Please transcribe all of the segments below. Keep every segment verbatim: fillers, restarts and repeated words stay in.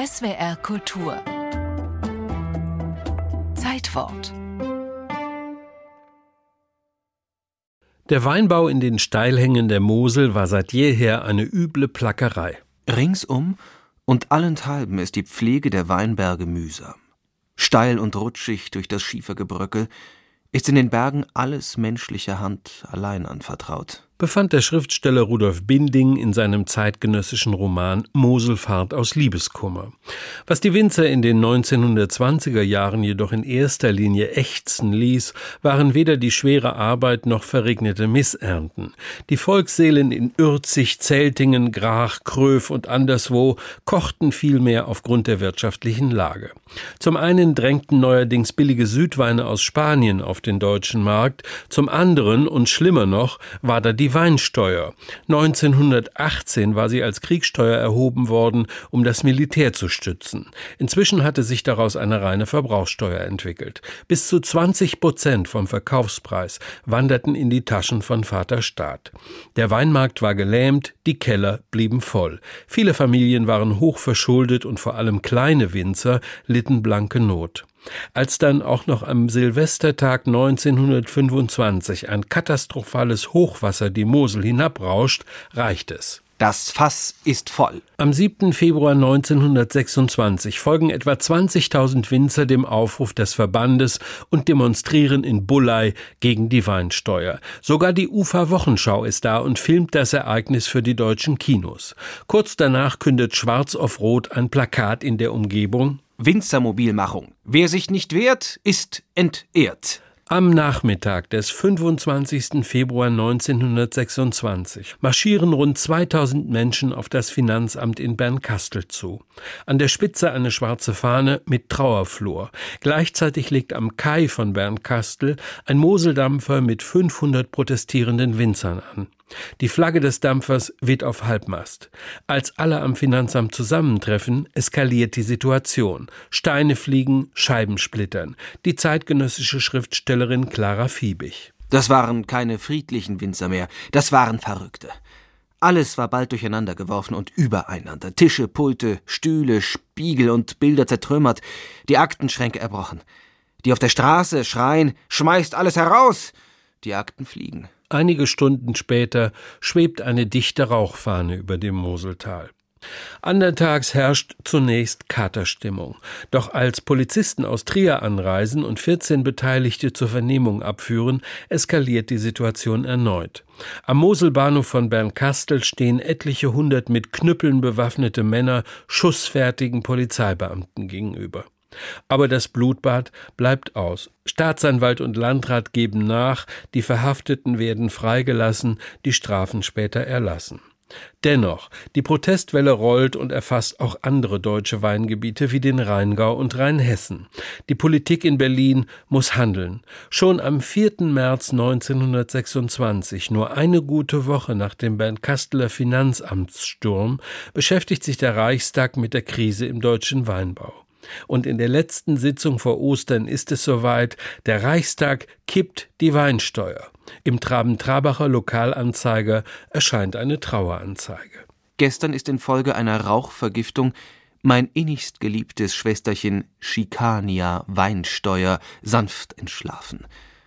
S W R Kultur Zeitwort. Der Weinbau in den Steilhängen der Mosel war seit jeher eine üble Plackerei. Ringsum und allenthalben ist die Pflege der Weinberge mühsam. Steil und rutschig durch das Schiefergebröckel ist in den Bergen alles menschlicher Hand allein anvertraut, Befand der Schriftsteller Rudolf Binding in seinem zeitgenössischen Roman Moselfahrt aus Liebeskummer. Was die Winzer in den neunzehnhundertzwanziger Jahren jedoch in erster Linie ächzen ließ, waren weder die schwere Arbeit noch verregnete Missernten. Die Volksseelen in Ürzig, Zeltingen, Grach, Kröv und anderswo kochten vielmehr aufgrund der wirtschaftlichen Lage. Zum einen drängten neuerdings billige Südweine aus Spanien auf den deutschen Markt, zum anderen und schlimmer noch war da die Weinsteuer. neunzehnhundertachtzehn war sie als Kriegssteuer erhoben worden, um das Militär zu stützen. Inzwischen hatte sich daraus eine reine Verbrauchssteuer entwickelt. Bis zu zwanzig Prozent vom Verkaufspreis wanderten in die Taschen von Vater Staat. Der Weinmarkt war gelähmt, die Keller blieben voll. Viele Familien waren hoch verschuldet und vor allem kleine Winzer litten blanke Not. Als dann auch noch am Silvestertag neunzehnhundertfünfundzwanzig ein katastrophales Hochwasser die Mosel hinabrauscht, reicht es. Das Fass ist voll. Am siebten Februar neunzehnhundertsechsundzwanzig folgen etwa zwanzigtausend Winzer dem Aufruf des Verbandes und demonstrieren in Bullei gegen die Weinsteuer. Sogar die Ufa-Wochenschau ist da und filmt das Ereignis für die deutschen Kinos. Kurz danach kündet Schwarz auf Rot ein Plakat in der Umgebung: Winzermobilmachung. Wer sich nicht wehrt, ist entehrt. Am Nachmittag des fünfundzwanzigsten Februar neunzehnhundertsechsundzwanzig marschieren rund zweitausend Menschen auf das Finanzamt in Bernkastel zu. An der Spitze eine schwarze Fahne mit Trauerflor. Gleichzeitig legt am Kai von Bernkastel ein Moseldampfer mit fünfhundert protestierenden Winzern an. Die Flagge des Dampfers weht auf Halbmast. Als alle am Finanzamt zusammentreffen, eskaliert die Situation. Steine fliegen, Scheiben splittern. Die zeitgenössische Schriftstellerin Clara Fiebig. Das waren keine friedlichen Winzer mehr, das waren Verrückte. Alles war bald durcheinander geworfen und übereinander. Tische, Pulte, Stühle, Spiegel und Bilder zertrümmert, die Aktenschränke erbrochen. Die auf der Straße schreien: Schmeißt alles heraus! Die Akten fliegen. Einige Stunden später schwebt eine dichte Rauchfahne über dem Moseltal. Andertags herrscht zunächst Katerstimmung. Doch als Polizisten aus Trier anreisen und vierzehn Beteiligte zur Vernehmung abführen, eskaliert die Situation erneut. Am Moselbahnhof von Bernkastel stehen etliche hundert mit Knüppeln bewaffnete Männer schussfertigen Polizeibeamten gegenüber. Aber das Blutbad bleibt aus. Staatsanwalt und Landrat geben nach, die Verhafteten werden freigelassen, die Strafen später erlassen. Dennoch, die Protestwelle rollt und erfasst auch andere deutsche Weingebiete wie den Rheingau und Rheinhessen. Die Politik in Berlin muss handeln. Schon am vierten März neunzehnhundertsechsundzwanzig, nur eine gute Woche nach dem Bernkasteler Finanzamtssturm, beschäftigt sich der Reichstag mit der Krise im deutschen Weinbau. Und in der letzten Sitzung vor Ostern ist es soweit: der Reichstag kippt die Weinsteuer. Im Traben-Trabacher Lokalanzeiger erscheint eine Traueranzeige. Gestern ist infolge einer Rauchvergiftung mein innigst geliebtes Schwesterchen Schikania Weinsteuer sanft entschlafen.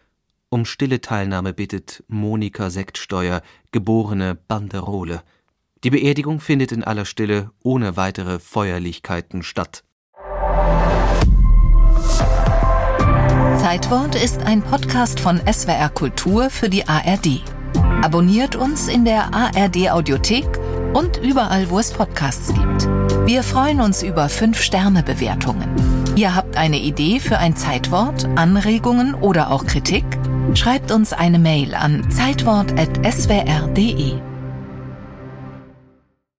Um stille Teilnahme bittet Monika Sektsteuer, geborene Banderole. Die Beerdigung findet in aller Stille ohne weitere Feuerlichkeiten statt. Zeitwort ist ein Podcast von S W R Kultur für die A R D. Abonniert uns in der A R D Audiothek und überall, wo es Podcasts gibt. Wir freuen uns über fünf Sterne Bewertungen. Ihr habt eine Idee für ein Zeitwort, Anregungen oder auch Kritik? Schreibt uns eine Mail an zeitwort at s w r punkt d e.